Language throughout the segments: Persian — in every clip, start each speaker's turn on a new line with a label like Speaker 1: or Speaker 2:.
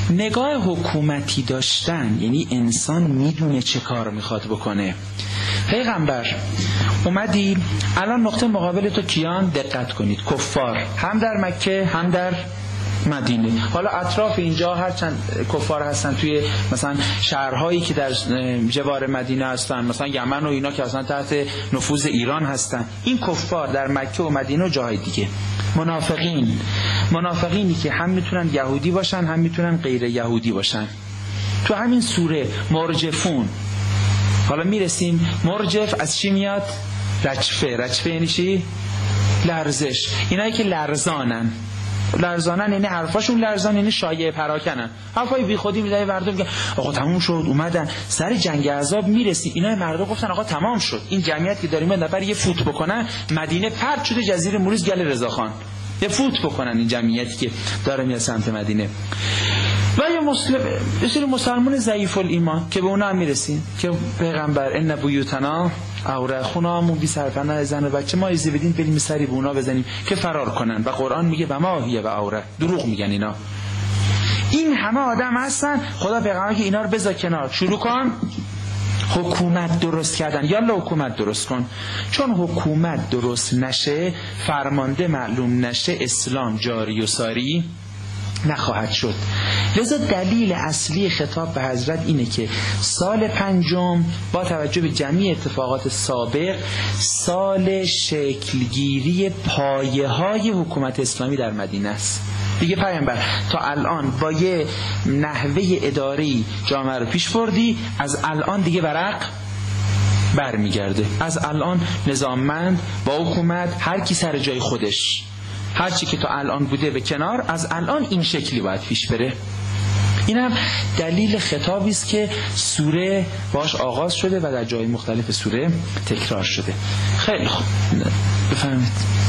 Speaker 1: نگاه حکومتی داشتن یعنی انسان میدونه چه کار میخواد بکنه. پیغمبر اومدی، الان نقطه مقابل تو کیان؟ دقت کنید، کفار، هم در مکه هم در مدینه. حالا اطراف اینجا هرچند کفار هستن توی مثلا شهرهایی که در جوار مدینه هستن، مثلا یمن و اینا که اصلا تحت نفوذ ایران هستن، این کفار در مکه و مدینه و جاهای دیگه. منافقینی که هم میتونن یهودی باشن هم میتونن غیر یهودی باشن. تو همین سوره مرجفون، حالا میرسیم، مرجف از چی میاد؟ رجفه یعنی چی؟ لرزش. اینایی که لرزانن یعنی حرفاشون لرزان، یعنی شایعه پراکنن، حرفای بی خودی میذاره مردم میگن آقا تموم شد، اومدن سر جنگ احزاب میرسیم، اینا مردم گفتن آقا تمام شد، این جمعیت که داریم نفر یه فوت بکنن مدینه پرت شده جزیره موریز گل رضاخان، یه فوت بکنن این جمعیتی که داره میاد سمت مدینه. و یه سری مسلمان ضعیف الایمان که به اونا هم میرسیم که پیغمبر ان بیوتنا اوره، خونه‌مون بی سرپناه زن و بچه، ما ایزی بدین بریم سری به اونا بزنیم که فرار کنن. و قرآن میگه و ما هی و اوره، دروغ میگن اینا. این همه آدم هستن، خدا پیغمبر که اینا رو بذار کنار، شروع کن حکومت درست کردن. یالا حکومت درست کن، چون حکومت درست نشه، فرمانده معلوم نشه، اسلام جاری و ساری نخواهد شد. لذا دلیل اصلی خطاب به حضرت اینه که سال 5 با توجه به جمعی اتفاقات سابق سال شکلگیری پایه‌های حکومت اسلامی در مدینه است. دیگه پیامبر تا الان با یه نحوه اداری جامعه رو پیش بردی، از الان دیگه ورق برمیگرده. از الان نظاممند با حکومت، هر کی سر جای خودش، هر چی که تا الان بوده به کنار، از الان این شکلی باید پیش بره. این هم دلیل خطابی است که سوره باش آغاز شده و در جای مختلف سوره تکرار شده. خیلی خوب، بفرمایید.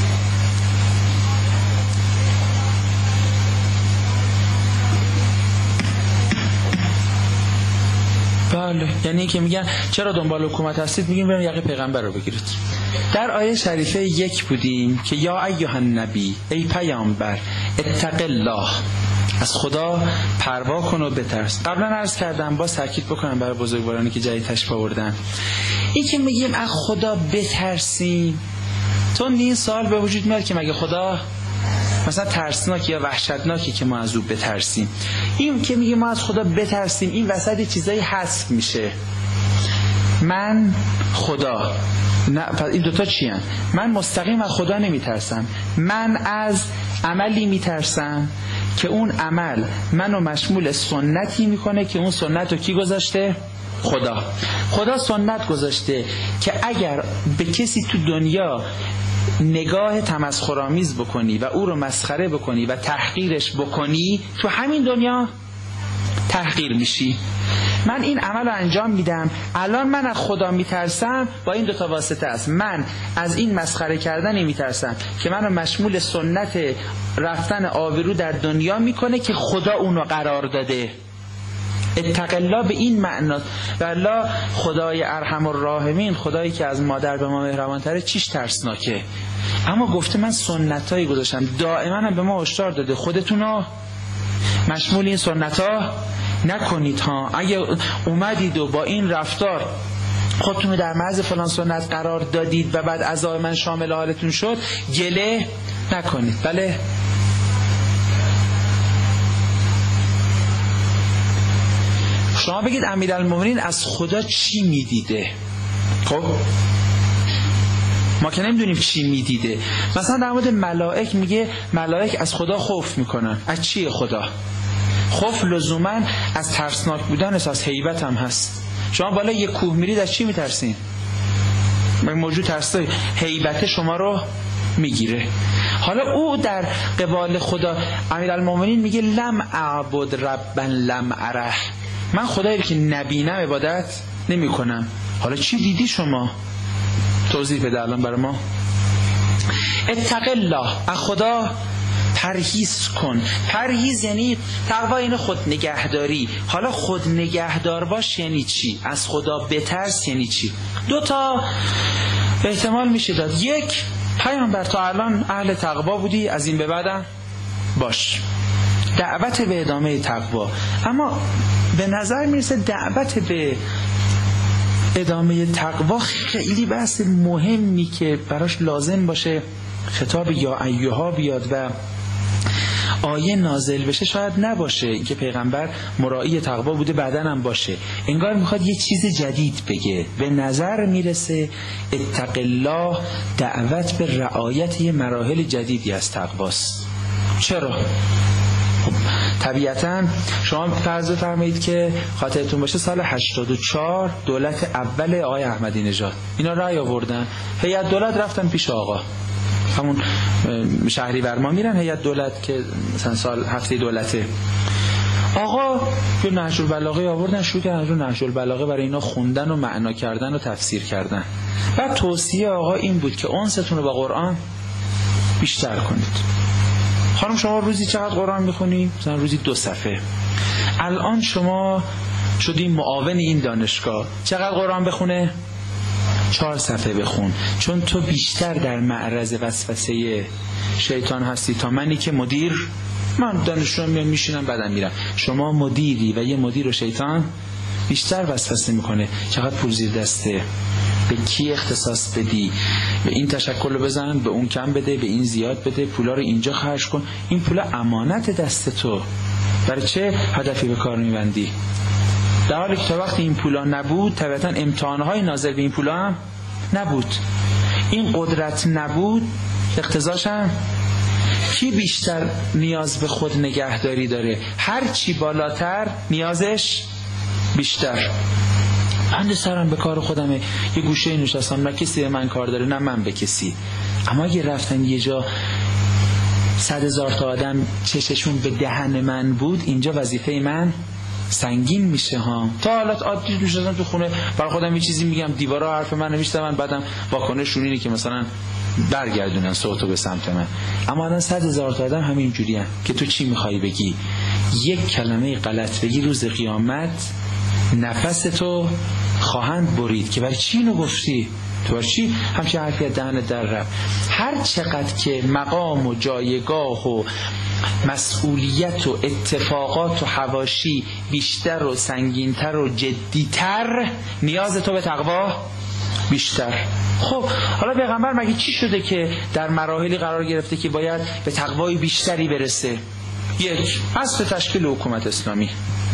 Speaker 1: بله، یعنی که میگن چرا دنبال حکومت هستید؟ میگیم بریم یقه پیغمبر رو بگیرید. در آیه شریفه 1 بودیم که یا ایها النبی، ای پیامبر، اتق الله، از خدا پروا کن و بترس. قبلا عرض کردم، باز تاکید بکنم برای بزرگوارانی که جدید تشریف آوردن، این که میگیم از خدا بترسیم، تو این سوال به وجود میاد که مگه خدا مثلا ترسناک یا وحشتناکی که ما از او بترسیم؟ این که میگه ما از خدا بترسیم، این وسط چیزایی حذف میشه. من خدا، نه، این دوتا چی هن؟ من مستقیم از خدا نمیترسم، من از عملی میترسم که اون عمل منو مشمول سنتی میکنه که اون سنت رو کی گذاشته؟ خدا سنت گذاشته که اگر به کسی تو دنیا نگاه تمسخرآمیز بکنی و او رو مسخره بکنی و تحقیرش بکنی، تو همین دنیا تحقیر میشی. من این عمل رو انجام میدم، الان من از خدا میترسم، با این دوتا واسطه است. من از این مسخره کردن میترسم که منو مشمول سنت رفتن آبرو در دنیا میکنه که خدا اونو قرار داده. اتق الله به این معنا. والله خدای ارحم الراحمین، خدایی که از مادر به ما مهربان‌تره، چیش ترسناکه؟ اما گفته من سنتایی گذاشتم، دائما به ما هشدار داده خودتونو مشمول این سنت‌ها نکنید ها. اگه اومدید و با این رفتار خودتون در معرض فلان سنت قرار دادید و بعد عذاب من شامل حالتون شد، گله نکنید. بله، شما بگید امیرالمومنین از خدا چی میدیده؟ خب ما که نمیدونیم چی میدیده. مثلا در مورد ملائک میگه ملائک از خدا خوف میکنن. از چیه خدا؟ خوف لزوما از ترسناک بودن است، از هیبت هم هست. شما بالا یک کوه میرید از چی میترسین؟ موجود ترسه، هیبت شما رو میگیره. حالا او در قبال خدا امیرالمومنین میگه لم اعبد ربا لم اره، من خدایی که نبینم عبادت نمی کنم. حالا چی دیدی شما؟ توضیح بده الان برای ما. اتق الله، از خدا پرهیز کن. پرهیز یعنی تقوا، این خود نگهداری. حالا خود نگهدار باش یعنی چی؟ از خدا بترس یعنی چی؟ 2 احتمال میشه داد. 1، پیامبر تا الان اهل تقوا بودی، از این به بعدم باش. دعوت به ادامه تقوا. اما به نظر میرسه دعوت به ادامه تقوا خیلی بحث مهمی که براش لازم باشه خطاب یا ایها بیاد و آیه نازل بشه شاید نباشه که پیغمبر مراعی تقوا بوده بعداً هم باشه. انگار میخواد یه چیز جدید بگه. به نظر میرسه اتق الله دعوت به رعایت یه مراحل جدیدی از تقواست. چرا؟ طبیعتاً شما فرض فرمایید که خاطرتون باشه سال 84 دولت اول آقای احمدی نژاد اینا رأی آوردن، هیئت دولت رفتن پیش آقا، همون شهریور ما میرن هیئت دولت که مثلا سال هفته دولته، آقا یه نهج البلاغه آوردن، شروع کردن نهج البلاغه برای اینا خوندن و معنا کردن و تفسیر کردن. بعد توصیه آقا این بود که انستون رو با قرآن بیشتر کنید. خانم شما روزی چقدر قرآن میخونی؟ مثلا روزی 2 صفحه. الان شما شدی معاون این دانشگاه، چقدر قرآن بخونه؟ 4 صفحه بخون، چون تو بیشتر در معرض وسوسه شیطان هستی تا منی که مدیر، من دانشجو میشینم بعدم میرم. شما مدیری و یه مدیر و شیطان بیشتر وسوسه میکنه. چقدر پول زیر دسته، به کی اختصاص بدی، به این تشکل رو بزن، به اون کم بده، به این زیاد بده، پولا رو اینجا خرج کن. این پولا امانت دست تو، برای چه هدفی به کار میبندی؟ در حالی که تا وقتی این پولا نبود طبیعتا امتحانهای نازل به این پولا هم نبود. این قدرت نبود، اقتضاش هم کی بیشتر نیاز به خود نگهداری داره؟ هر چی بالاتر نیازش بیشتر. بنده سرم به کار خودمه، یه گوشه نشستم، نه کسی به من کار داره نه من به کسی. اما اگه رفتن یه جا 100,000 تا آدم چششون به دهن من بود، اینجا وظیفه من سنگین میشه ها. تا حالت عادی نشستم تو خونه برای خودم یه چیزی میگم، دیوارا حرف من نوشته، من بعدم واکنششون اینه که مثلا برگردونن صوتو به سمت من. اما الان 100,000 تا آدم همین جوریه که تو چی میخوای بگی؟ یک کلمه غلط بگی روز قیامت نفستو خواهند برید که برای چی اینو گفتی؟ تو برای چی همچه حرفی دهنت در رفت؟ هر چقدر که مقام و جایگاه و مسئولیت و اتفاقات و حواشی بیشتر و سنگینتر و جدیتر، نیاز تو به تقوا بیشتر. خب حالا پیغمبر مگه چی شده که در مراحلی قرار گرفته که باید به تقوای بیشتری برسه؟ یک، اصل تشکیل حکومت اسلامی.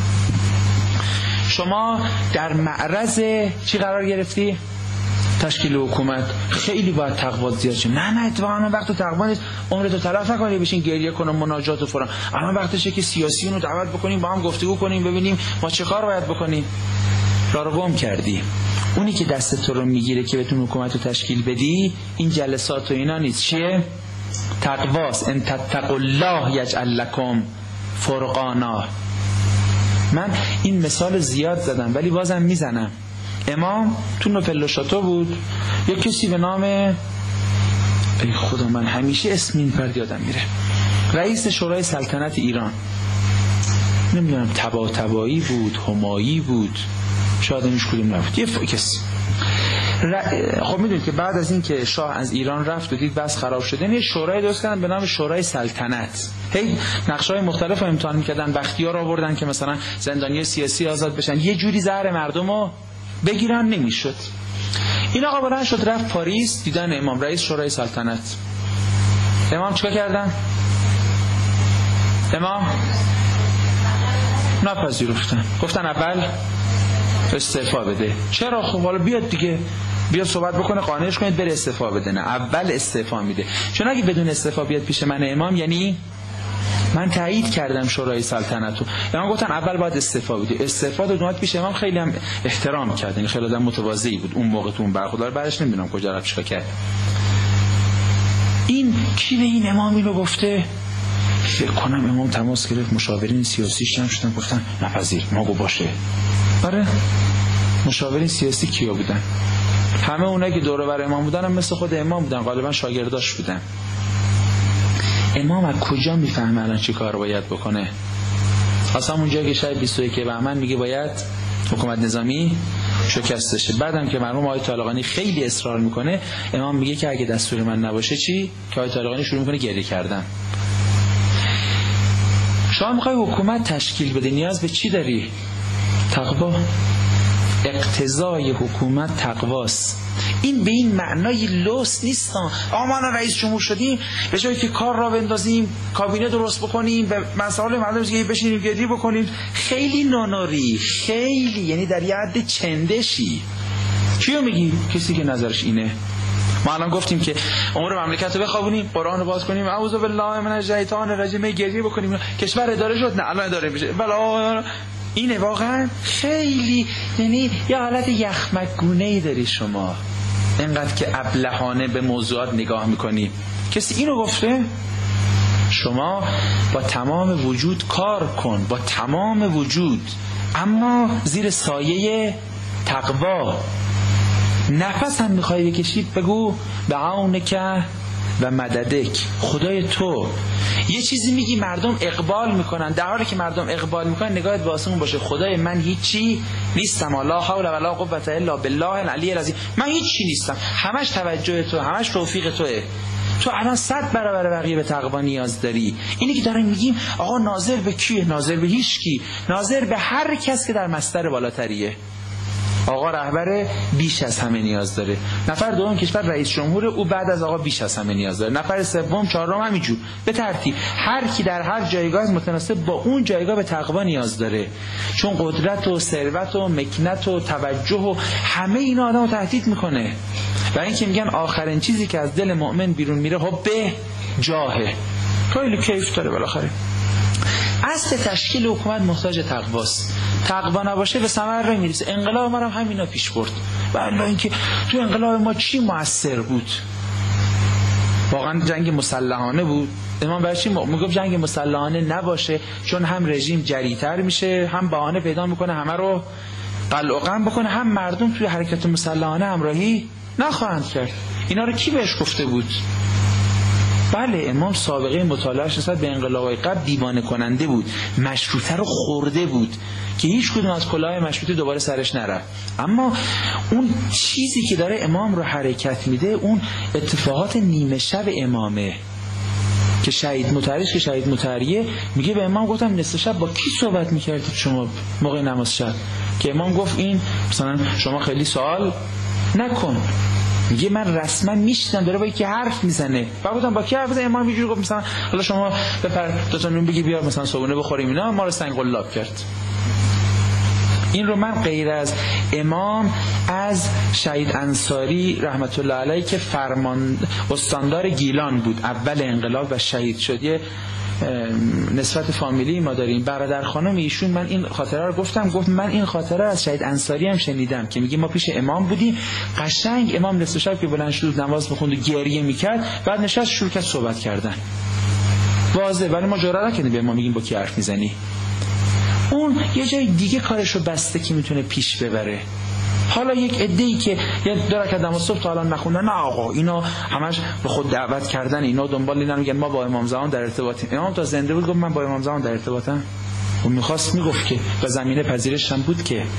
Speaker 1: شما در معرض چی قرار گرفتی؟ تشکیل حکومت. خیلی باید تقوا زیاد شه. نه اتفاقا وقت تقوا نیست، عمرتو تلف نکنی بشین گریه کنم مناجات و فلان. الان وقتشه که سیاسیونو دعوت بکنیم، با هم گفتگو کنیم، ببینیم ما چه کار باید بکنیم. راه رو گم کردی. اونی که دست تو رو میگیره که بتون حکومت رو تشکیل بدی، این جلسات و اینا نیست. چیه؟ تقواست. ان تتقوا الله یجعل لکم فرقانا. من این مثال زیاد زدم ولی بازم میزنم. امام تو نوپل شاتو بود، یک کسی به نام، ای خدا من همیشه اسم این فرد یادم میره، رئیس شورای سلطنت ایران، نمیدونم طباطبایی بود، همایی بود، شاید اینش کدوم نبود، یه کسی. خب میدونید که بعد از این که شاه از ایران رفت و دید بس خراب شده، یه شورای درست کردن به نام شورای سلطنت. هی نقشه‌های مختلف رو امتحان می‌کردن، بختیار آوردن که مثلا زندانی سیاسی آزاد بشن، یه جوری زهر مردمو بگیرن، نمیشد. این آقا بلند شد رفت پاریس، دیدن امام رئیس شورای سلطنت. امام چیکار کردن؟ امام نپذیرفتن، گفتن اول استعفا بده. چرا؟ خب حالا بیاد دیگه، بیاد صحبت بکنه، قانعش کنید بره استعفا بده. نه، اول استعفا میده، چون اگه بدون استعفا بیاد پیش من امام، یعنی من تایید کردم شورای سلطنتو. امام گفتن اول باید استعفا بده. استعفا داد، اومد پیش امام، خیلی هم احترام کرد، یعنی خیلی آدم متواضعی بود اون موقع تو اون برخورد. بعدش نمیدونم کجا رفت چیکار کرد. این کی به این امام اینو گفته؟ فکر کنم امام تماس گرفت، مشاورین سیاسیش هم شدن، گفتن نپذیر، ما گو باشه. آره، مشاورین سیاسی کیا بودن؟ همه اونایی که دور و بر امام بودن هم مثل خود امام بودن، غالبا شاگرداش بودن. امام از کجا میفهمه الان چی کار باید بکنه؟ اصلا اونجا که شاید 21 بهمن میگه باید حکومت نظامی شکست شه. بعدم که مرحوم آقای طالقانی خیلی اصرار میکنه، امام میگه که اگه دستور من نباشه چی؟ که آقای طالقانی شروع میکنه گریه کردن. شما میخوای حکومت تشکیل بده، نیاز به چی داری؟ تقوا. اقتضای حکومت تقواست. این به این معنای لوس نیست آقا ما رئیس جمهور شدیم به جایی که کار را بندازیم، کابینه درست بکنیم، به مسائل مردم دیگه بشینیم گریه بکنیم، خیلی ناناری، خیلی، یعنی در یه حد چندشی. کیو میگی؟ کسی که نظرش اینه. ما الان گفتیم که امور مملکت رو بخوابونیم، قرآن رو باز کنیم، اعوذ بالله من الشیطان الرجیم، گریه بکنیم، کشور اداره شد، نه الان اداره میشه، بلا. اینه واقعا خیلی، یعنی یه حالت یخمکگونه‌ای داری شما، اینقدر که ابلهانه به موضوعات نگاه میکنی. کسی اینو گفته؟ شما با تمام وجود کار کن، با تمام وجود، اما زیر سایه تقوا. نفس هم میخوای بکشی بگو بعونک و مددک، خدای تو. یه چیزی میگی مردم اقبال میکنن، در حالی که مردم اقبال میکنن نگاهت به آسمون باشه، خدای من هیچی نیستم، لا حول ولا قوة الا بالله العلی العظیم، من هیچی نیستم، همش توجه تو، همش توفیق توئه. تو الان 100 برابر بقیه به تقوا نیاز داری. اینی که داریم میگیم آقا ناظر به کیه؟ ناظر به هیچ کی، ناظر به هر کس که در مصدر بالاتریه. آقا رهبر بیش از همه نیاز داره. نفر دوم کشور رئیس جمهور، او بعد از آقا بیش از همه نیاز داره. نفر سوم، چهارم همینجور به ترتیب. هر کی در هر جایگاه متناسب با اون جایگاه به تقوا نیاز داره، چون قدرت و ثروت و مکنت و توجه و همه اینا آدمو تهدید میکنه. برای اینکه میگن آخرین چیزی که از دل مؤمن بیرون میره حب جاهه. خیلی کیف داره بالاخره. اصل تشکیل حکومت محتاج تقواست. تقوا نباشه به ثمر نمیرسه. انقلاب ما هم همینا پیش برد. والله اینکه تو انقلاب ما چی مؤثر بود؟ واقعا جنگ مسلحانه بود. امام برای چی میگفت جنگ مسلحانه نباشه؟ چون هم رژیم جری‌تر میشه، هم بهانه پیدا میکنه همه رو قلع و قم بکنه، هم مردم توی حرکت مسلحانه همراهی نخواهند کرد. اینا رو کی بهش گفته بود؟ بله، امام سابقه مطالعه‌اش نسبت به انقلاب‌های قبل دیوانه کننده بود، مشروطه رو خورده بود که هیچ کدوم از کلاه مشروطه دوباره سرش نرفت. اما اون چیزی که داره امام رو حرکت میده، اون اتفاقات نیمه شب امامه که شهید مطهریه میگه به امام گفتم نصف شب با کی صحبت میکردید شما موقع نماز شب؟ که امام گفت این مثلا شما خیلی سوال نکن. میگه من رسما میشنم داره با یکی حرف میزنه. بعد گفتم با کی حرف میزنه؟ امام اینجوری گفت مثلا حالا شما بپر دو تا نون بگی بیا مثلا صبحونه بخوریم، اینا ما رو سنگ قلاب کرد. این رو من غیر از امام از شهید انصاری رحمت الله علیه که استاندار گیلان بود، اول انقلاب و شهید شد، یه نسبت فامیلی ما داریم. برادر خانم ایشون، من این خاطره رو گفت من این خاطره از شهید انصاری هم شنیدم که میگه ما پیش امام بودیم، قشنگ امام نصف شب که بلند شد نماز میخوند و گریه میکرد، بعد نشست شروع کرد صحبت کردن واضح، ولی ما جرئت نکردیم به امام میگیم با کی حرف میزنی. اون یه جای دیگه کارشو بسته که میتونه پیش ببره. حالا یک عده‌ای که یه دو رکعت نماز صبح تا الان نخوندن، نه آقا اینا همش به خود دعوت کردن، اینا دنبال اینا میگن ما با امام زمان در ارتباطیم. امام تا زنده بود گفت من با امام زمان در ارتباطم. اون میخواست میگفت که و زمینه پذیرش هم بود که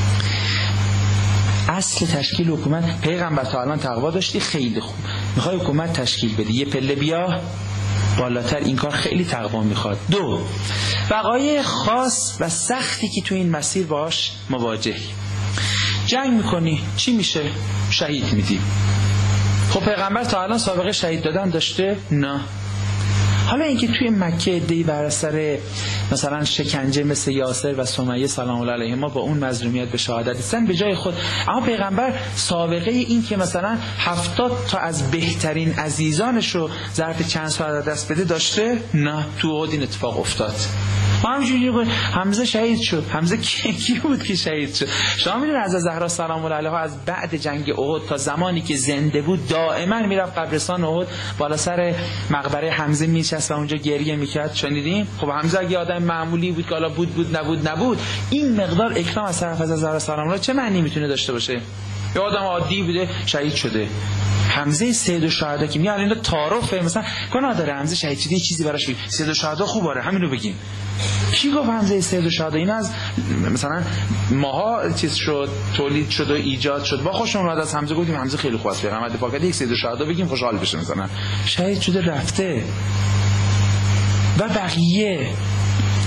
Speaker 1: اصل تشکیل حکومت پیغمبر تا الان تقوا داشتی، خیلی خوب. میخوای حکومت تشکیل بدی یه پله بیا بالاتر، این کار خیلی تقوا میخواد. دو، وقایع خاص و سختی که تو این مسیر باهاش مواجهی. جنگ میکنی چی میشه؟ شهید میدی. خب پیغمبر تا الان سابقه شهید دادن داشته؟ نه. حالا اینکه توی مکه عده‌ای بر اثر مثلا شکنجه مثل یاسر و سمیه سلام الله علیهما با اون مظلومیت به شهادت رسیدن به جای خود، اما پیغمبر سابقه این که مثلا 70 تا از بهترین عزیزانش رو ظرف چند ساعت دست بده داشته؟ نه. تو احد این اتفاق افتاد. ما همینجوری حمزه شهید شد. حمزه کی بود که شهید شد؟ شما میدونید از زهرا سلام الله علیها از بعد جنگ احد تا زمانی که زنده بود دائما میرفت قبرستان احد، بالا سر مقبره حمزه میشست و اونجا گریه میکرد. شنیدین؟ خب حمزه اگه آدم معمولی بود که حالا بود نبود، این مقدار اکرام از طرف از زهرا سلام الله چه معنی میتونه داشته باشه؟ یه آدم عادی بوده شهید شده. حمزه سید الشهدا که میگن اینا تعارفه، مثلا گناه داره حمزه شهید شده چیزی براش بگیم، سید الشهدا خوبه همین رو بگیم. کی گفت حمزه سید الشهدا؟ این از مثلا ماها چیز شد، تولید شد و ایجاد شد. با خوشم اومد از حمزه گفتیم حمزه خیلی خوبه، پیغمبر پاک یک سید الشهدا بگیم خوشحال بشه، مثلا شهید شده رفته. و بقیه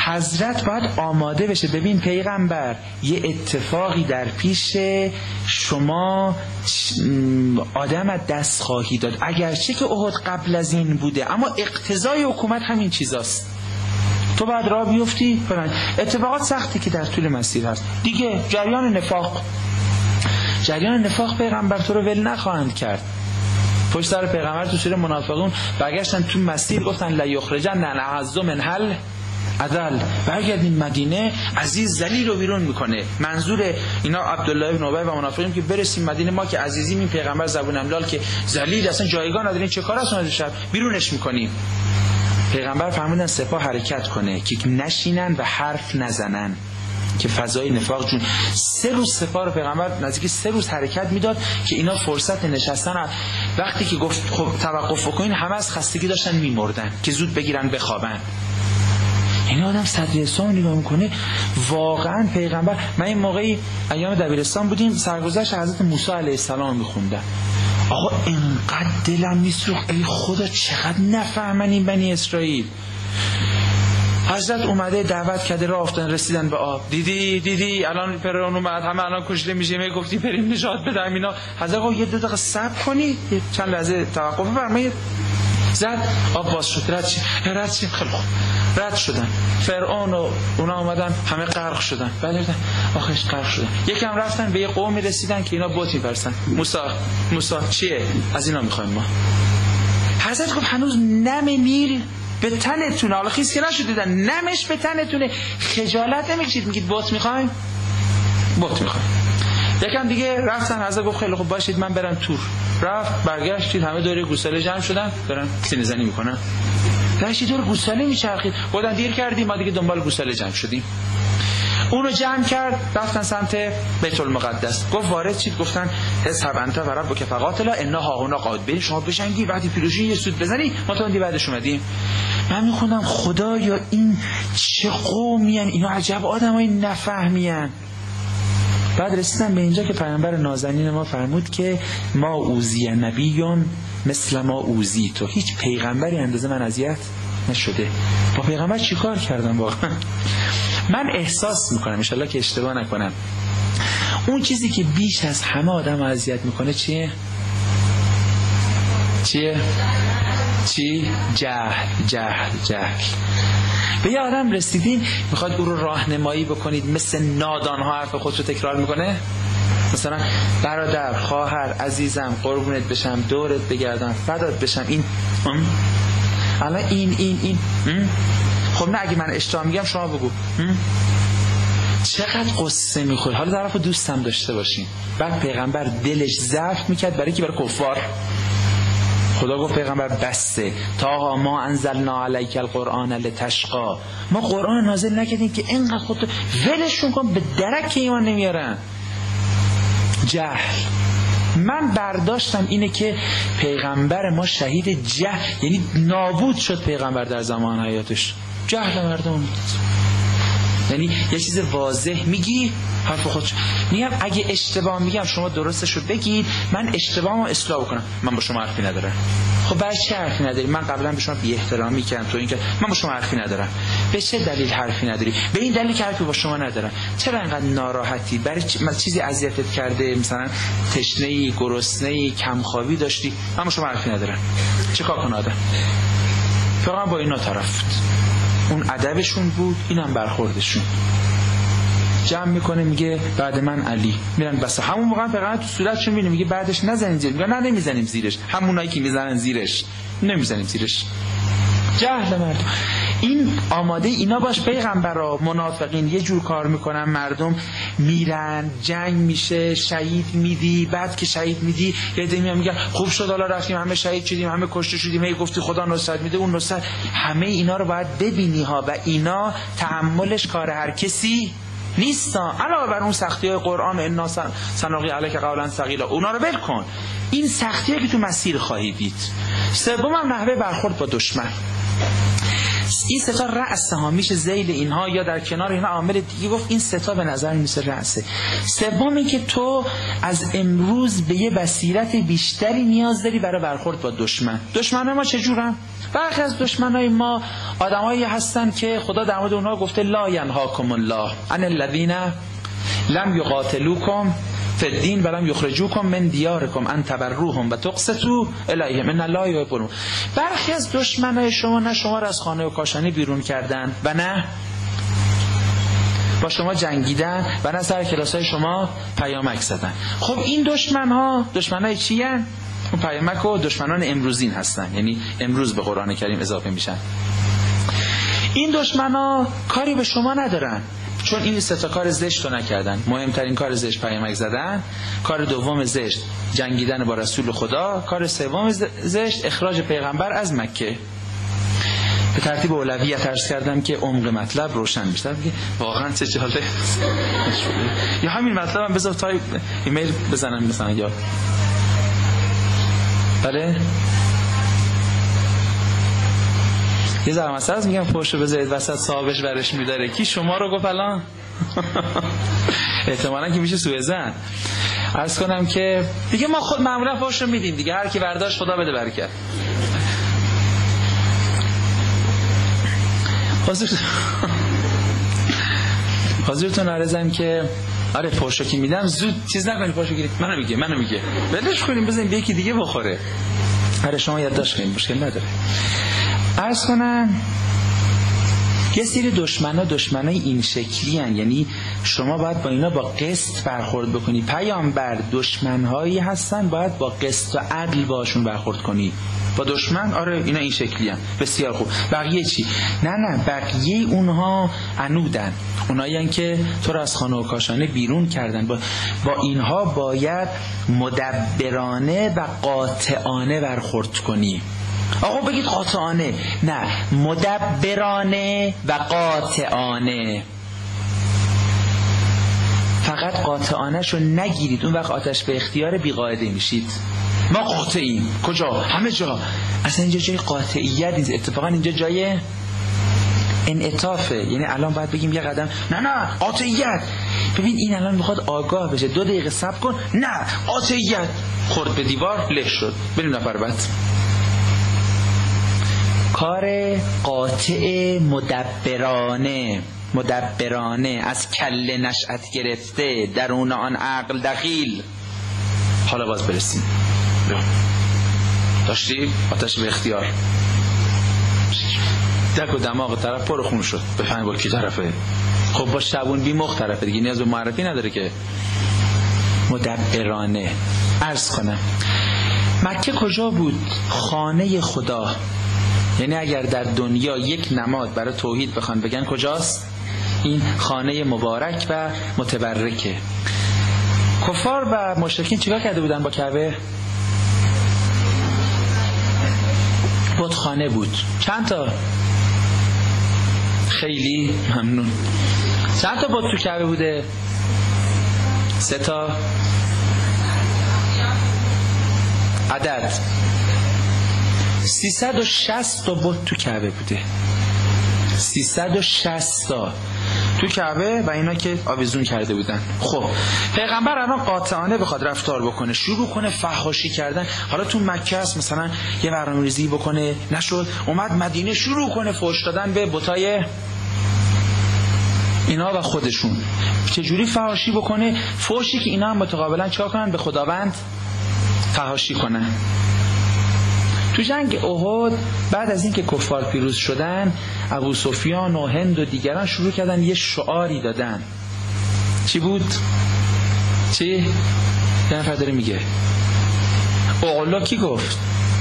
Speaker 1: حضرت باید آماده بشه. ببین پیغمبر یه اتفاقی در پیش شما، آدم از دست خواهی داد، اگرچه که احد قبل از این بوده، اما اقتضای حکومت همین چیزاست. تو باید راه بیفتی. اتفاقات سختی که در طول مسیر هست دیگه. جریان نفاق پیغمبر تو رو ول نخواهند کرد. پشت سر پیغمبر تو سوره منافقون برگشتن تو مسیر گفتن لا یخرجن اعز منها اذل، برگردین مدینه عزیز ذلیل رو بیرون میکنه. منظور اینا عبدالله بن ابی و منافقین که برسیم مدینه، ما که عزیزیم، این پیغمبر زبون املال که ذلیل اصلا جایگاه ندارین، چه کار است اون شب بیرونش میکنیم. پیغمبر فرمودن سپاه حرکت کنه که نشینن و حرف نزنن، که فضای نفاق جون 3 روز سپاه رو پیغمبر نزدیک 3 روز حرکت میداد که اینا فرصت نشستن. وقتی که گفت خب توقف بکنین، همه از خستگی داشتن میمردن که زود بگیرن بخوابن. این آدم صدر اسلام نگاه میکنه واقعا پیغمبر. من این موقعی ایام دبیرستان بودیم، سرگذشت حضرت موسی علیه السلام میخوندم. آقا اینقدر دلم میسوخت، ای خدا چقدر نفهمن این بنی اسرائیل. حضرت اومده دعوت کرده، راه افتادن، رسیدن به آب. دیدی الان فرعون اومد، همه الان کشته میشه، گفتی بریم نجات بدیم اینا. حضرت گفت یه 2 دقیقه صبر کنی، چند لحظه توقف بفرمایید. زد آب باز شد، رد شد. خیلی خوب رد شدن. فرعون و اونا اومدن، همه غرق شدن. بعد آخرش غرق شدن. یکم رفتن به یه قومی رسیدن که اینا بت می‌پرستن. موسی چیه؟ از اینا می‌خوایم ما. حضرت گفت هنوز نم نیل به تنتونه، حالا خیس که نشد دیدن، نمش به تنتونه، خجالت نمیکشید میگید بت می‌خوایم؟ بت می‌خوایم. یکم دیگه رفتن. حضرت گفت خیلی خوب باشید من برم تور. رفت برگشتید، همه دور گوساله جمع شدن دارن سینه زنی میکنن. داشتی دور گوساله میچرخید. گفتن دیر کردیم، ما دیگه دنبال گوساله جمع شدیم. اونو جمع کرد، رفتن سمت بیت المقدس. گفت وارد شید، گفتن اذهب انت و ربک فقاتلا انا هاهنا قاعد. برید شما بجنگید، وقتی پیروزی یه سود بزنی ما تا اون بعدش اومدیم. من میخوندم خدایا این چه قومین، اینا عجب آدمای نفهمین. بعد رسیدم به اینجا که پیامبر نازنین ما فرمود که ما اوذی نبیون مثل ما اوذی تو. هیچ پیغمبری اندازه من اذیت نشده. با پیغمبر چیکار کردم واقعا؟ من احساس میکنم ان شاءالله که اشتباه نکنم، اون چیزی که بیش از همه آدم اذیت میکنه چیه؟ جهل. به یه آدم رسیدین میخواد او رو راهنمایی بکنید، مثل نادانها حرف خود رو تکرار میکنه. مثلا برادر، خواهر، عزیزم، قربونت بشم، دورت بگردم، فدات بشم، این الان این خب نه، اگه من اشتباه میگم شما بگو. چقدر قصه میخوری. حالا طرفو دوستم داشته باشین. بعد پیغمبر دلش ضعف میکرد برای کی؟ برای کفار. خدا گفت پیغمبر بسته تا ما انزلنا علیک القرآن لتشقا. ما قرآن نازل نکردیم که اینقدر خودت ولشون کن، به درک ایمان نمیارن. جهل. من برداشتم اینه که پیغمبر ما شهید جهل، یعنی نابود شد پیغمبر در زمان حیاتش. جهل مردم. یعنی یه چیز واضح میگی حرف خودش. میگم اگه اشتباه میگم شما درستشو بگید، من اشتباهمو اصلاح کنم. من با شما حرفی ندارم. خب برای چه حرفی نداری؟ من قبلا به شما بی احترامی کردم تو اینکه من با شما حرفی ندارم. به چه دلیل حرفی نداری؟ به این دلیل که حرفی با شما ندارم. چرا اینقدر ناراحتی؟ برای چیزی اذیتت کرده؟ مثلا تشنه‌ای، گرسنه‌ای، کمخوابی داشتی؟ من با شما حرفی ندارم. چیکار کنه آدم؟ فقط با اینا طرف اون ادبشون بود، اینم برخوردشون. جمع میکنه میگه بعد من علی. میرن بس همون موقع پیغمبر تو صورتشون میبینه میگه بعدش نزنین زیر. میگه نه نمیزنیم زیرش. همونایی که میزنن زیرش نمیزنیم زیرش. جهل مردم. این آماده اینا باش. پیغمبرا منافقین یه جور کار میکنن، مردم میرن جنگ میشه، شهید میدی. بعد که شهید میدی یه عده میگن خوب شد حالا رفتیم همه شهید شدیم، همه کشته شدیم، هی گفتی خدا نصرت میده، اون نصرت. همه اینا رو باید ببینی ها، و اینا تحملش کار هر کسی نیستا. علاوه بر اون سختی‌های قرآن و انا سنلقی علیک قولا ثقیلا، اونا رو ول کن. این سختیه که تو مسیر خواهی دید. سوم هم نحوه برخورد با دشمن. این سه تا رأس ها میشه ذیل اینها یا در کنار اینها عامل دیگه گفت این سه تا به نظر میسه رأسه. سوم این که تو از امروز به یه بصیرت بیشتری نیاز داری برای برخورد با دشمن. دشمنان ما چجورن؟ برخی از دشمنای ما آدمایی هستن که خدا در مورد اونها گفته لا ینهاکم الله عن الذین لم یقاتلوکم فی الدین ولم یخرجوکم من دیارکم ان تبروهم و تقسطوا الیهم ان الله یحب المحسنین. برخی از دشمنای شما نه شما را از خانه و کاشانه بیرون کردن و نه با شما جنگیدن و نه سر کلاسای شما پیامک زدن. خب این دشمنای چی هستن؟ اون پیامک و دشمنان امروزین هستن، یعنی امروز به قرآن کریم اضافه میشن. این دشمنا کاری به شما ندارن، چون این سه تا کار زشت رو نکردن. مهمترین کار زشت پیامک زدن، کار دوم زشت جنگیدن با رسول خدا، کار سوم زشت اخراج پیغمبر از مکه. به ترتیب اولویت عرض کردم که عمق مطلب روشن میشه. واقعا چه جالب. یا همین مطلب هم بذار تا ایمیل بزنم مثلا، یا بله یه ذره مسئله است، میگم پشت بذارید وسط صاحبش برش میداره کی شما رو گفت الان. احتمالاً که میشه سوء ظن. عرض کنم که دیگه ما خود معمولا پشت رو میدیم دیگه، هر کی برداشت خدا بده برکت. حضورتون عرضم که آره پشت که میدم زود چیز نکنید، پشت گیرید منو میگه بلش کنیم بزنیم به یکی دیگه بخوره. آره شما یادداشت کنید مشکل نداره. عرض کنم یه سری دشمنای این شکلی هن، یعنی شما باید با اینا با قسط برخورد بکنی. پیامبر دشمنهایی هستن باید با قسط و عدل باشون برخورد کنی. با دشمن آره اینا این شکلی هن، بسیار خوب. بقیه چی؟ نه بقیه اونها عنودن، اونایی هن که تو رو از خانه و کاشانه بیرون کردن. با اینها باید مدبرانه و قاطعانه برخورد کنی. آقا بگید قاطعانه، نه مدبرانه و قاطعانه. فقط قاطعانه شو نگیرید، اون وقت آتش به اختیار بی‌قاعده میشید. ما قاطعیم کجا؟ همه جا. اصلا اینجا جای قاطعیت نیست، اتفاقا اینجا جای انعطافه. یعنی الان باید بگیم یه قدم نه قاطعیت. ببین این الان میخواد آگاه بشه، 2 دقیقه صبر کن، نه قاطعیت. خورد به دیوار له شد. بریم نفر بعد. کار قاطع مدبرانه از کله نشأت گرفته، درون آن عقل دخیل. حالا باز برسیم. داشتی آتش به اختیار، دک و دماغ طرف پر خون شد، بفهمی با کی طرفه. خب با شبون بی مخ طرفه دیگه، نیاز به معرفی نداره که. مدبرانه. عرض کنم مکه کجا بود؟ خانه خدا. یعنی اگر در دنیا یک نماد برای توحید بخوان بگن کجاست؟ این خانه مبارک و متبرکه. کفار و مشرکین چیکار کرده بودن با کعبه؟ بتخانه بود. چند تا؟ خیلی ممنون. چند تا بت تو کعبه بوده؟ 3 تا. عدد 360 تا بت تو کعبه بوده. 360 تا تو کعبه و اینا که آویزون کرده بودن. خب پیغمبر الان قاطعانه بخواد رفتار بکنه، شروع کنه فحاشی کردن. حالا تو مکه است مثلا یه برنامه‌ریزی بکنه، نشد، اومد مدینه شروع کنه فحش دادن به بتای اینا و خودشون. چجوری فحاشی بکنه؟ فحشی که اینا هم متقابلا چا کنن؟ به خداوند فحاشی کنن. تو جنگ احد بعد از اینکه کفار پیروز شدن، ابو سفیان و هند و دیگران شروع کردن یه شعاری دادن. چی بود؟ چی؟ یه نفر داره میگه اعلا. کی گفت؟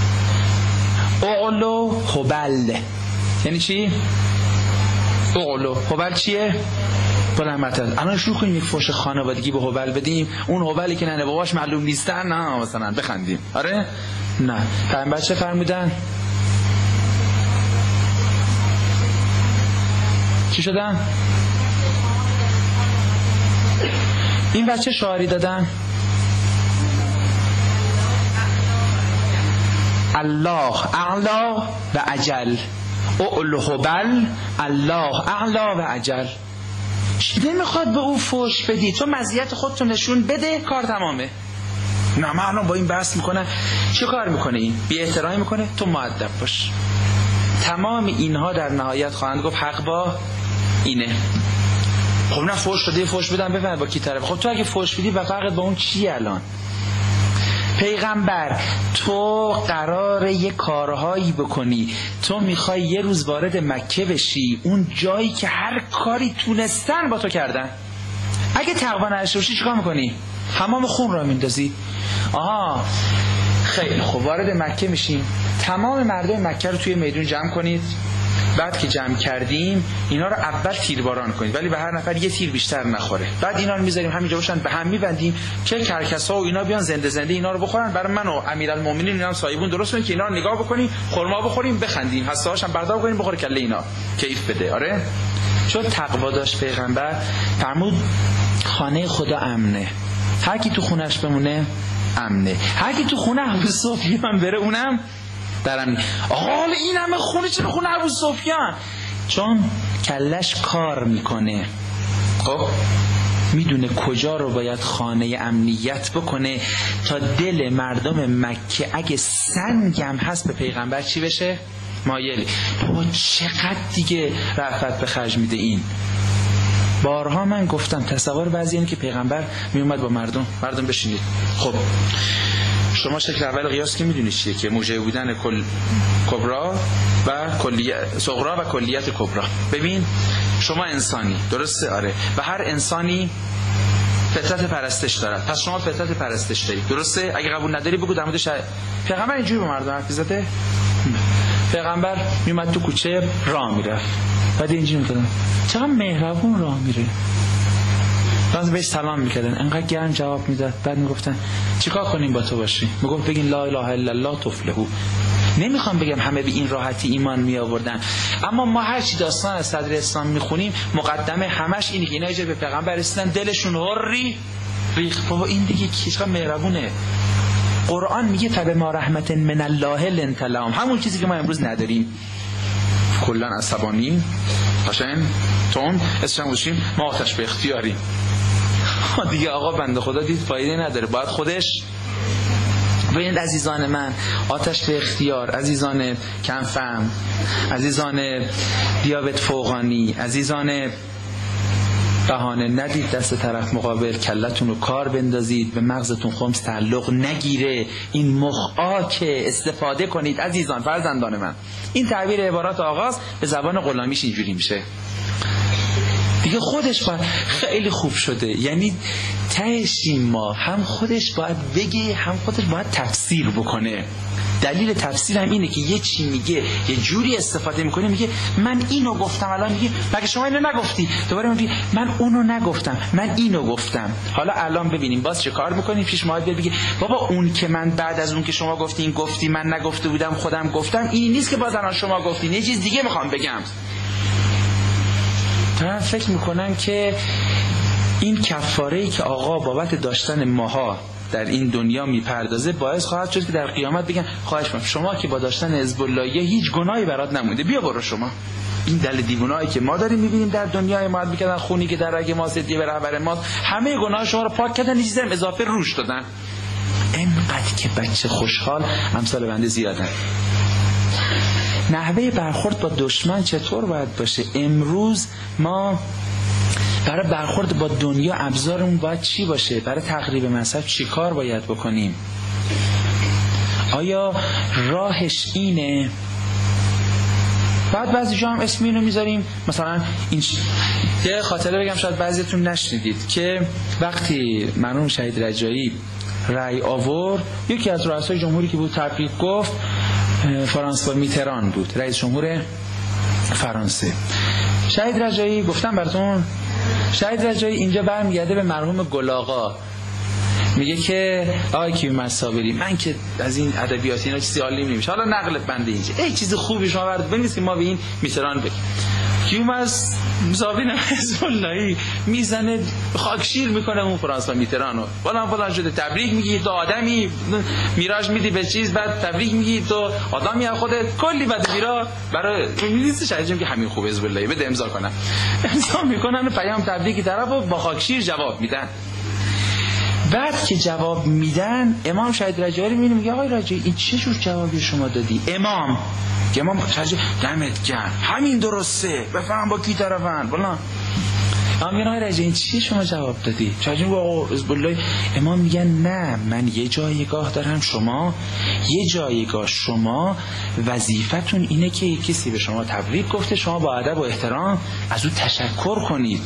Speaker 1: اعلا هبل. یعنی چی؟ اعلا هبل چیه؟ بلند. الان شروع کنیم یک فحش خانوادگی به هبل بدیم، اون هبلی که ننه باباش معلوم نیستن، نه مثلا بخندیم. آره؟ نه. پیامبر چه فرمودن؟ چی شدن؟ این بچه شعاری دادن الله اعلا و اجل. اولهبل الله اعلا و اجل. نمیخواد به او فوش بدی، تو مزیت خودتو نشون بده، کار تمامه. نه من الان با این بحث میکنم. چه کار میکنه این؟ بی احترامی میکنه، تو مؤدب باش. تمام اینها در نهایت خواهند گفت حق با اینه. خب نه فوش شده، فوش بدم بفهم با کی طرف. خب تو اگه فوش بدی و فرقت با اون چی الان؟ پیغمبر تو قراره یه کارهایی بکنی، تو میخوای یه روز وارد مکه بشی، اون جایی که هر کاری تونستن با تو کردن، اگه تقوا نداشته باشی چیکار میکنی؟ حمام خون را میندازی. آها خیلی خوب، وارد مکه میشیم، تمام مردم مکه رو توی میدون جمع کنید. بعد که جمع کردیم اینا رو اول تیرباران کنید، ولی به هر نفر یه تیر بیشتر نخوره. بعد اینا رو میذاریم همینجا باشن، به هم میبندیم که کرکسا و اینا بیان زنده زنده اینا رو بخورن. برای من و امیرالمومنین اینا هم صاحبون درست کنید که اینا رو نگاه بکنیم، خرما بخوریم، بخندیم، حساهاش هم بردار کنیم، بخوره کله اینا، کیف بده. آره چون تقوا داشت پیغمبر، فرمود خانه خدا امنه، هر کی تو خونش بمونه امنه، هر کی تو خونه ابو سفیان بره اونم در امنی. حالا این همه خونه چرا خونه ابو سفیان؟ چون کلش کار میکنه، خب میدونه کجا رو باید خانه امنیت بکنه تا دل مردم مکه اگه سنگم هست به پیغمبر چی بشه؟ مایل. بابا چقدر دیگه رأفت به خرج میده این. بارها من گفتم تصور بعضی اینه که پیغمبر میومد با مردم بشینید. خب شما شکل اول قیاس که میدونید چیه، که موجب بودن کبرا و کلیت صغرا و کلیت کبرا. ببین شما انسانی، درسته؟ آره. و هر انسانی فطرت پرستش دارد، پس شما فطرت پرستش دارید، درسته؟ اگه قبول نداری بگو در موردش. پیغمبر اینجوری با مردم حرف زده. پیغمبر میومد تو کوچه راه میرفت، بعد اینجوری میکردن چقدر مهربون راه میره، بعد بهش سلام میکردن، انقدر گرم جواب میداد. بعد میگفتن چیکار کنیم با تو باشی؟ میگفت بگین لا اله الا الله تفلحو. نمیخوام بگم همه به این راحتی ایمان می آوردن، اما ما هر چی داستان از صدر اسلام میخونیم مقدمه همش اینه که اینا اجازه به پیغمبر رسیدن، دلشون هری ریخت. بابا این دیگه چقدر مهربونه. قرآن میگه فبما رحمت من الله لنت لهم، همون چیزی که ما امروز نداریم. کلا عصبانی قشنگ تون اسم گوشیم ما آتش به اختیاریم. دیگه آقا بنده خدا دید فایده نداره، باید خودش. ببینید عزیزان من، آتش به اختیار، عزیزان کم فهم، عزیزان دیابت فوقانی، عزیزان بهانه ندید دست طرف مقابل، کلتون رو کار بندازید، به مغزتون خمس تعلق نگیره، این مخاکه استفاده کنید عزیزان فرزندان من. این تعبیر عبارات آغاز به زبان غلامیش اینجوری میشه دیگه. خودش باید خیلی خوب شده، یعنی تهش ما هم خودش باید بگه هم خودش باید تفسیر بکنه. دلیل تفسیر هم اینه که یه چی میگه یه جوری استفاده میکنه، میگه من اینو گفتم، الان میگه مگه شما اینو نگفتی، دوباره میگه من اونو نگفتم، من اینو گفتم. حالا الان ببینیم باز چه کار میکنیم. پیش ما بگه بابا اون که من بعد از اون که شما گفتین گفتی، من نگفته بودم خودم گفتم، این نیست که باز الان شما گفتین، یه چیز دیگه میخوام بگم. من فکر میکنم که این کفاره‌ای که آقا بابت داشتن ماها در این دنیا میپردازه باعث خواهد شد که در قیامت بگن خواهش می‌کنم شما که با داشتن حزب اللهیه هیچ گناهی برات نمونده، بیا برو شما. این دل دیوونایی که ما داریم میبینیم در دنیای ما میکردن، خونی که در رگ ما زدی به رهبر ما، همه گناه شما رو پاک کردن، یه چیزی هم اضافه روش دادن. اینقدر که بچه خوشحال امثال بنده زیادن. نحوه برخورد با دشمن چطور باید باشه؟ امروز ما برای برخورد با دنیا ابزارمون باید چی باشه؟ برای تقریب مذهب چی کار باید بکنیم؟ آیا راهش اینه؟ بعد بعضی جا هم اسم اینو میذاریم، مثلا این یه خاطره بگم شاید بعضیتون نشنیدید که وقتی مرحوم شهید رجایی رأی آورد، یکی از رؤسای جمهوری که بود تبریک گفت، فرانسوا میتران بود رئیس جمهور فرانسه. شهید رجایی گفتم براتون، شهید رجایی اینجا برمیگرده به مرحوم گل آقا، میگه که آقای کیومرث صابری من که از این ادبیات اینا چیزی عالی نمیشه، حالا نقل بنده اینجا چیز خوبی شما برات بنویس که ما به این میتران بگیم کیومرث مساوین حزب اللهی میزنه خاکشیر میکنه اون فرانسوا میترانو، فلان شده، تبریک میگی تو آدمی، میراج میدی به چیز، بعد تبریک میگی تو آدمی از خودت، کلی بعد میرا برای میلیس شهیدیم که همین خوب حزب اللهی بده امضا کنم، امضا میکنن پیام تبریک طرفو با خاکشیر جواب میدن. بعد که جواب میدن امام شهید رجایی میبینه میگه آقای رجایی این چه جور جوابی شما دادی؟ امام دمت گرم، همین درسته، بفهم با کی طرفن فلان. امام میگه آقای رجایی این چی شما جواب دادی؟ شهید میگه حزب الله. امام میگن نه، من یه جایگاه دارم، شما یه جایگاه، شما وظیفتون اینه که کسی به شما تبریک گفته شما با ادب و احترام از او تشکر کنید.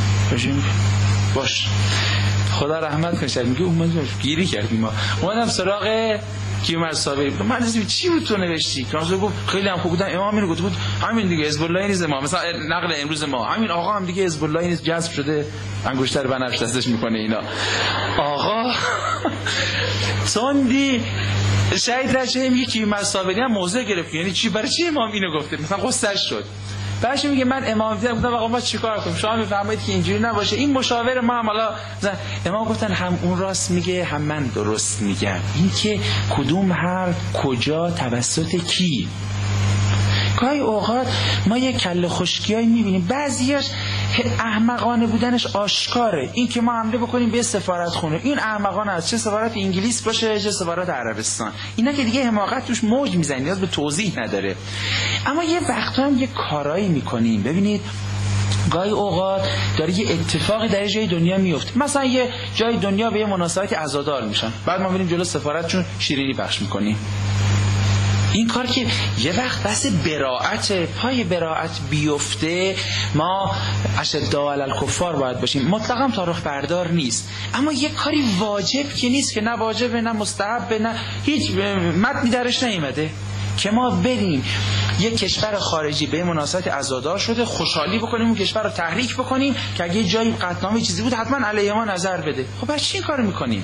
Speaker 1: باش خدا رحمت کنه. میگه اومد گیری کردیم ما، اومدم سراغ کیومرث صابری، من از چی بود تو نوشتی؟ کازو گفت خیلی هم خوب بودن، امام اینو گفت بود همین دیگه حزب الله نیست ما، مثلا نقل امروز ما همین آقا هم دیگه حزب الله نیست، جذب شده انگشتر بنفش دستش میکنه اینا. آقا سوندی شهید رجایی میگه کیومرث صابری هم موضع گرفت، یعنی چی برای چی امام اینو گفته؟ مثلا قصهش شد. بعدش میگه من امام دیدم گفتم آقا ما چیکار کنیم؟ شما میفرمایید که اینجوری نباشه، این مشاور ما هم حالا امام گفتن هم اون راست میگه هم من درست میگم، این که کدوم حرف کجا توسط کی. گاهی اوقات ما یه کله خشکیایی میبینیم، بعضیاش احمقانه بودنش آشکاره، این که ما حمله بکنیم به سفارت خونه، این احمقانه است، چه سفارت انگلیس باشه چه سفارت عربستان، اینا که دیگه حماقت توش موج میزنه، نیاز به توضیح نداره. اما یه وقتا هم یه کارایی میکنیم، ببینید گاهی اوقات داره یه اتفاقی در جای دنیا میفته، مثلا یه جای دنیا به یه مناسبت عزادار میشن، بعد ما میریم جلو سفارتشون شیرینی پخش میکنیم. این کار که یه وقت بس براءت، پای براءت بیفته ما اشداء علی الکفار باید باشیم، مطلقا تاریخ بردار نیست، اما یه کاری واجب که نیست، که نه واجبه نه مستحبه نه هیچ متنی درش نیامده که ما بریم یک کشور خارجی به مناسبت عزادار شده خوشحالی بکنیم، اون کشور رو تحریک بکنیم که اگه جایی قطعنامه چیزی بود حتما علیه ما نظر بده. خب برای چی این کارو میکنیم؟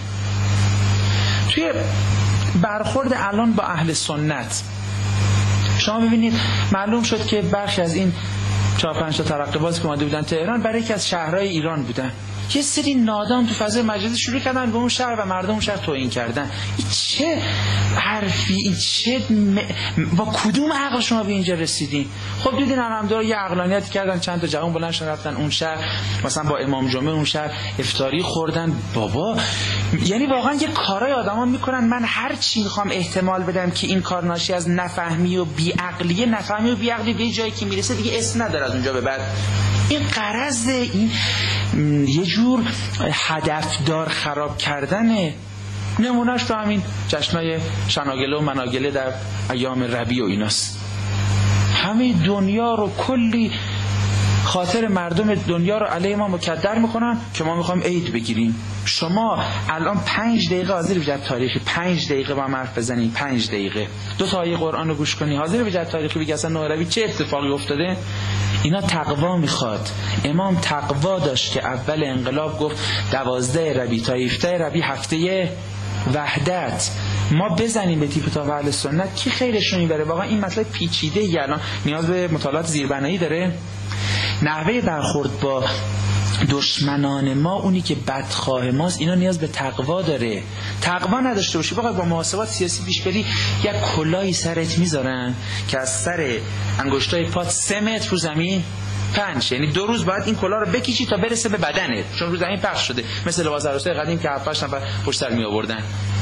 Speaker 1: توی برخورد الان با اهل سنت شما ببینید معلوم شد که برخی از این 4-5 تا ترقه باز که اومده بودن تهران برای یکی از شهرهای ایران بودن، یه سری نادان تو فضای مجازی شروع کردن به اون شهر و مردم اون شهر توهین کردن. این چه حرفی؟ این چه با کدوم عقل شما به اینجا رسیدین؟ خب دیدین الحمدلله یه عقلانیت کردن، چند تا جوان بلند شدن رفتن اون شهر، مثلا با امام جمعه اون شهر افطاری خوردن. بابا یعنی واقعا یه کارای آدما میکنن، من هر چی میخوام احتمال بدم که این کار ناشی از نفهمی و بیعقلیه، نفهمی و بیعقلی به جایی که میرسه دیگه اسم نداره از اونجا به بعد. این غرض این یه جور هدفدار خراب کردنه. نمونهش تو همین جشنای شناگله و مناگله در ایام ربیع و ایناست. همه دنیا رو کلی خاطر مردم دنیا رو علیه ما مکدر میکنن که ما میخوایم عید بگیریم. شما الان 5 دقیقه حاضر به جهت تاریخی 5 دقیقه با حرف بزنید، 5 دقیقه 2 تا آیه قرآن رو گوش کنی، حاضر به جهت تاریخی بگی اصلا نوروی چه اتفاقی افتاده؟ اینا تقوا میخواد. امام تقوا داشت که اول انقلاب گفت 12 ربیع تا 17 ربیع هفته وحدت. ما بزنیم به تیپ تا اهل سنت کی خیرشون میبره. واقعا این مسئله پیچیده، الان نیاز به مطالعات زیربنایی داره. نحوه برخورد با دشمنان ما، اونی که بدخواه ماست، اینا نیاز به تقوا داره. تقوا نداشته باشی بخوای با محاسبات سیاسی پیش بری، یک کلاهی سرت میذارن که از سر انگشتای پات 3 متر رو زمین 5، یعنی 2 روز باید این کلاه رو بکشی تا برسه به بدنت، چون رو زمین پخش شده، مثل لباس عروسای قدیم که 7-8 نفر پشت سر می آوردن.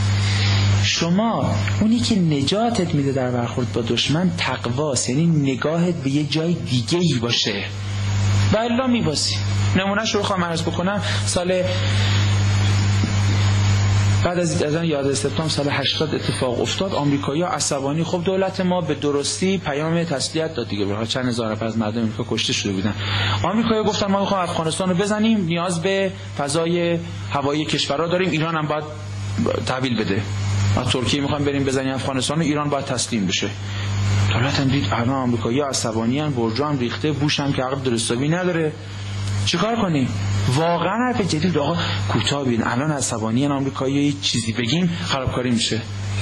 Speaker 1: شما اونی که نجاتت میده در برخورد با دشمن تقواست، یعنی نگاهت به یه جای دیگه ای باشه و الا میباسی. نمونهش رو خواهم عرض بکنم. سال بعد از 11 سپتامبر سال 80 اتفاق افتاد. آمریکایی‌ها عصبانی، خب دولت ما به درستی پیام تسلیت داد دیگه، برای چند هزار نفر از مردم آمریکا کشته شده بودن. آمریکایی‌ها گفتن ما می‌خوایم افغانستان رو بزنیم، نیاز به فضای هوایی کشورها داریم، ایران هم باید تحویل بده. ما ترکیه می‌خوایم بریم بزنیم افغانستان، ایران باید تسلیم بشه. دولت هم دید الان آمریکایی‌ها عصبانی‌ان، برجا هم ریخته، بوش هم که عقل درستابی نداره، چیکار کنیم؟ واقعا حرف جدید آقا کوتاه بین. الان عصبانی‌ان آمریکایی‌ها، یه چیزی بگیم خرابکاری میشه.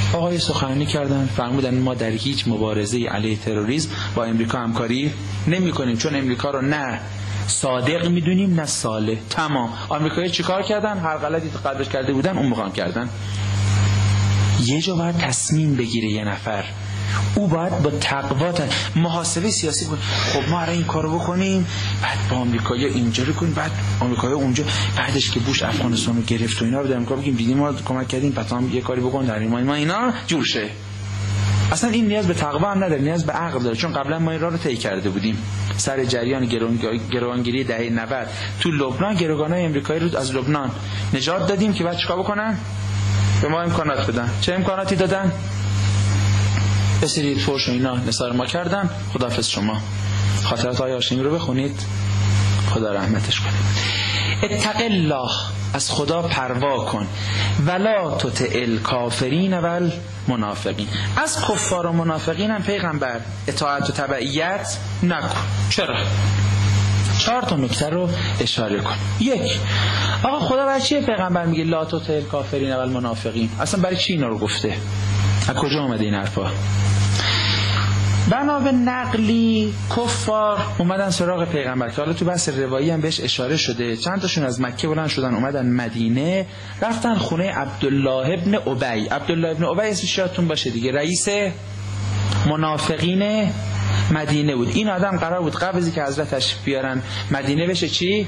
Speaker 1: آقای سخنرانی کردن فرمودن ما در هیچ مبارزه علیه تروریسم با امریکا همکاری نمی کنیم، چون امریکا رو نه صادق میدونیم نه صالح. تمام. آمریکایی چیکار کردن؟ هر غلطی قبلش کرده بودن اون میخوان کردن. یه جا باید تصمیم بگیره یه نفر، او باید با تقوا محاسبه سیاسی کنه. خب ما الان این کارو بکنیم، بعد با آمریکایی اینجوری کنیم، بعد آمریکایی اونجا، بعدش که بوش افغانستان رو گرفت و اینا رو در امریکا بگیم دیدیم ما کمک کردیم، پس هم یه کاری بکن در ما اینا جور شه. اصلا این نیاز به تقوا هم نداره، نیاز به عقل داره، چون قبلا ما این راه رو طی کرده بودیم. سر جریان گروگانگیری دهه 90 تو لبنان گروگانای آمریکایی رو از لبنان نجات دادیم که بعد چیکار بکنن؟ به ما امکانات بدن. چه امکاناتی دادن؟ بسیارید فوش و اینا نثار ما کردن. خداحافظ شما. خاطرات آقای هاشمی رو بخونید، خدا رحمتش کنه. اتق الله، از خدا پروا کن. ولا تطع الکافرین و المنافقین، از کفار و منافقین هم پیغمبر اطاعت و تبعیت نکن. چرا؟ 4 تا نکته رو اشاره کن. 1. آقا خدا برای چیه پیغمبر میگه لا تطع الکافرین و المنافقین؟ اصلا برای چی اینا رو گفته؟ از کجا اومده این حرفا؟ بنا به نقلی کفار اومدن سراغ پیغمبر که حالا تو بحث روایی هم بهش اشاره شده. چند تاشون از مکه بلند شدن اومدن مدینه، رفتن خونه عبدالله ابن ابی. عبدالله ابن ابی اسمش یادتون باشه دیگه، رئیس منافقین مدینه بود. این آدم قرار بود قبل از اینکه حضرت تشریف بیارن مدینه بشه چی؟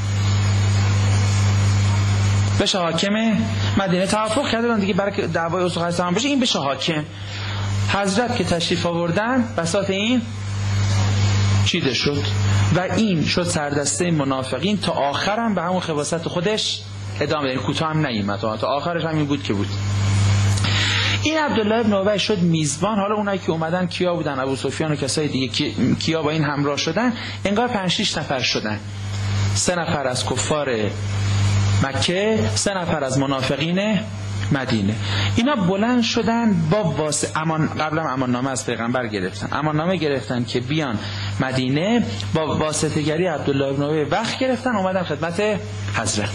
Speaker 1: بشه حاکم مدینه. توافق کردن دیگه برای دعوای اسقاط تمام بشه این بشه حاکم. حضرت که تشریف آوردن بساط این چیده شد و این شد سردسته منافقین. تا آخرم به همون خباثت خودش ادامه داد، کوتاه هم نیامد، تا آخرش همین بود که بود. این عبدالله ابن ابی شد میزبان. حالا اونایی که اومدن کیا بودن؟ ابو سفیان و کسای دیگه. کیا با این همراه شدن؟ انگار 5-6 نفر شدن. 3 نفر از کفار مکه، 3 نفر از منافقین مدینه. اینا بلند شدن با قبلا اماننامه از پیغمبر گرفتن. اماننامه گرفتن که بیان مدینه، با واسطه‌گری عبدالله ابن ابی وقت گرفتن اومدن خدمت حضرت.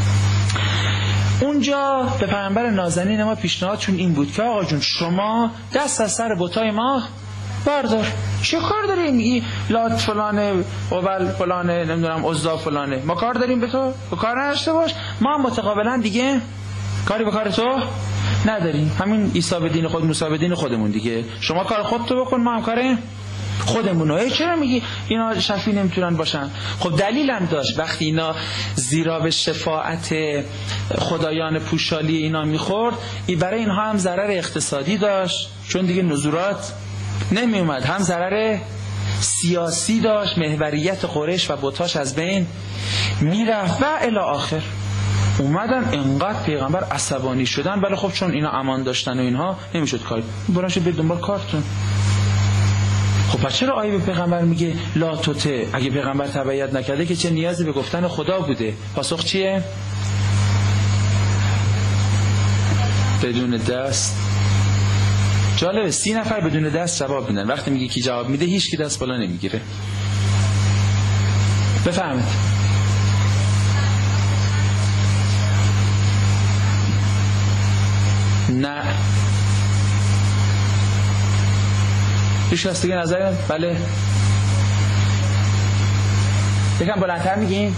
Speaker 1: اونجا به پیغمبر نازنین ما پیشنهادشون این بود که آقا جون شما دست از سر بتای ما بردار. چه کار داری میگی لات فلانه قبل فلانه نمیدونم عزا فلانه؟ ما کار داریم به تو؟ به کار نداشته باش. ما هم متقابلا دیگه کاری به کار تو نداریم. همین عیسی به دین خود موسی به دین خودمون دیگه. شما کار خودتو بکن، ما هم کار خودمونو. چرا میگی اینا شفیع نمیتونن باشن؟ خب دلیلم داشت. وقتی اینا زیرا به شفاعت خدایان پوشالی اینا میخورد، این برای اینها هم ضرر اقتصادی داشت، چون دیگه نزورات نمی اومد، هم ضرر سیاسی داشت، محوریت قریش و بتاش از بین میرفت و الی آخر. اومدن انقدر پیغمبر عصبانی شدن، ولی خب چون اینا امان داشتن و اینها نمیشد کاری. برن شد برید دنبال کارتون. خب پس چرا آیه به پیغمبر میگه لا تطع؟ اگه پیغمبر تبعیت نکرده که چه نیازی به گفتن خدا بوده؟ پاسخ چیه؟ بدون دست. جالبه 30 نفر بدون دست جواب میدن. وقتی میگه کی جواب میده هیچ کی دست بالا نمیگیره. بفهمید. نه هیچ کس دیگه نظری؟ بله یکم بلندتر میگیم.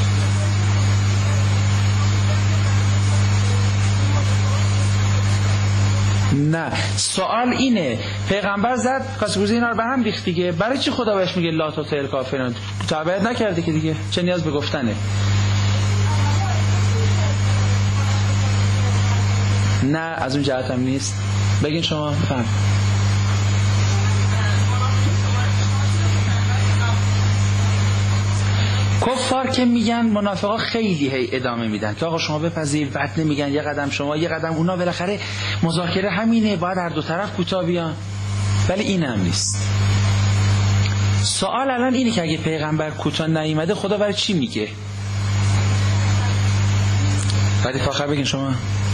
Speaker 1: نه سوال اینه، پیغمبر زد کاسگوزی اینا رو به هم ریخت دیگه، برای چی خدا بهش میگه لا تطع الکافرین؟ تبعیت نکرده که دیگه، چه نیاز به گفتنه؟ نه از اون جهت هم نیست. بگین شما بفهم. کفار که میگن، منافقا خیلی هی ادامه میدن که آقا شما بپذیر، بعد نمیگن یه قدم شما یه قدم اونا، بالاخره مذاکره همینه، باید هر دو طرف کوتاه بیان. ولی این هم نیست. سوال الان اینه که اگه پیغمبر کوتاه نیامده خدا برای چی میگه؟ بعد فاخر بگین شما.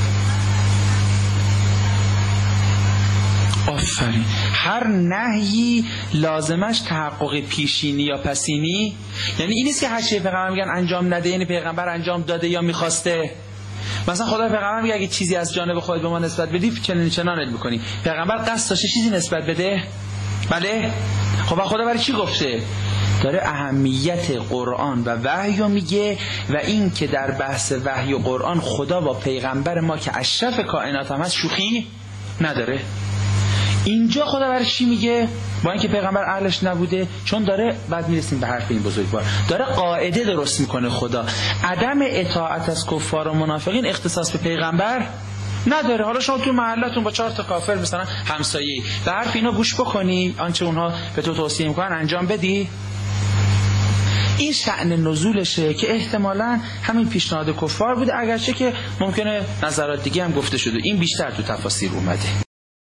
Speaker 1: آفرین. هر نهی لازمش تحقق پیشینی یا پسینی، یعنی این نیست که هر چی پیغمبر میگن انجام نده یعنی پیغمبر انجام داده یا میخواسته. مثلا خدا پیغمبر میگه اگه چیزی از جانب خودت به ما نسبت بدی چنانت میکنی. پیغمبر قصد داشته چیزی نسبت بده؟ بله. خب خدا برای چی گفته؟ داره اهمیت قرآن و وحی رو میگه و این که در بحث وحی و قرآن خدا با پیغمبر ما که اشرف کائنات هم هست شوخی نداره. اینجا خدا برای چی میگه؟ با اینکه پیغمبر اهلش نبوده، چون داره، بعد میرسیم به حرف این بزرگوار، داره قاعده درست میکنه خدا عدم اطاعت از کفار و منافقین اختصاص به پیغمبر نداره. حالا شما تو محلتون با 4 تا کافر مثلا همسایه‌ای به حرف اینا گوش بکنی، آنچه اونها به تو توصیه میکنن انجام بدی. این شأن نزولشه که احتمالاً همین پیشنهاد کفار بوده، اگرچه که ممکنه نظرات دیگه هم گفته شده. این بیشتر تو تفاسیر اومده.